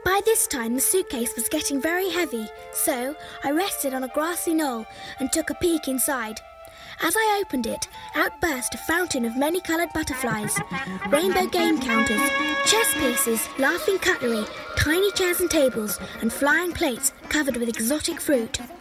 By this time, the suitcase was getting very heavy, so I rested on a grassy knoll and took a peek inside. As I opened it, out burst a fountain of many-coloured butterflies, rainbow game counters, chess pieces, laughing cutlery, tiny chairs and tables, and flying plates covered with exotic fruit.